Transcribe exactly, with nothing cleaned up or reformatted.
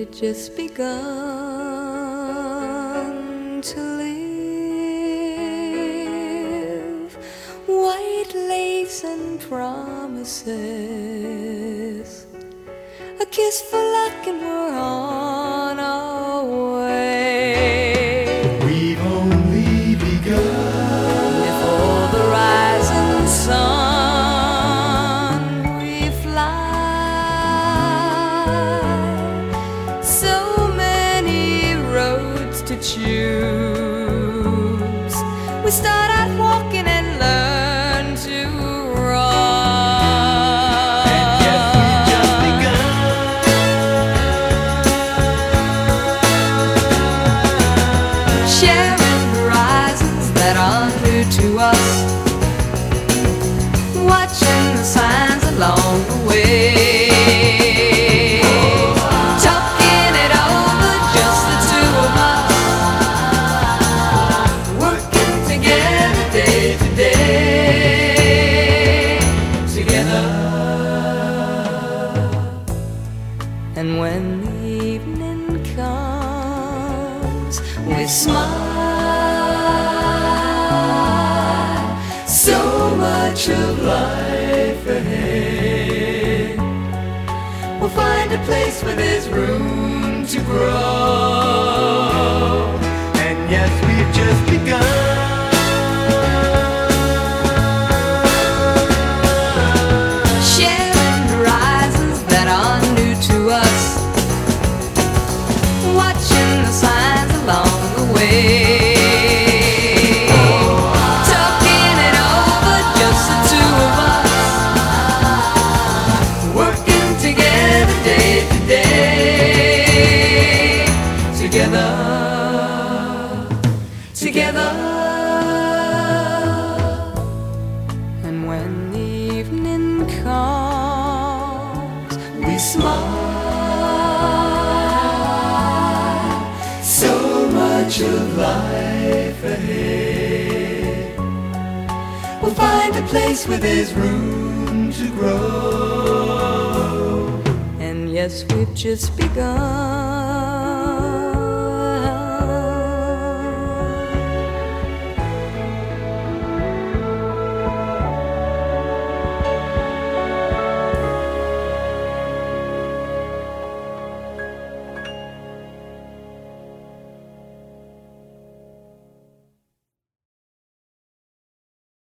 we'd just begun to live. White lace and promises, a kiss for luck and we're on our way. We've only begun. Before the rising sun we fly. So many roads to choose. We start out walking and learn to run. And yet we've just begun. Sharing horizons that are new to us, watching the signs along the way, talking it over, just the two of us, working together day to day, together. And when the evening comes, we smile. So much of life ahead. We'll find a place where there's room to grow. And yes, we've just begun. Sharing horizons that are new to us, watching the signs along the way, talking it over, just the two of us, working together day to day, together, together. And when the evening comes, we smile. So much of life ahead. We'll find a place where there's room to grow. And yes, we've just begun.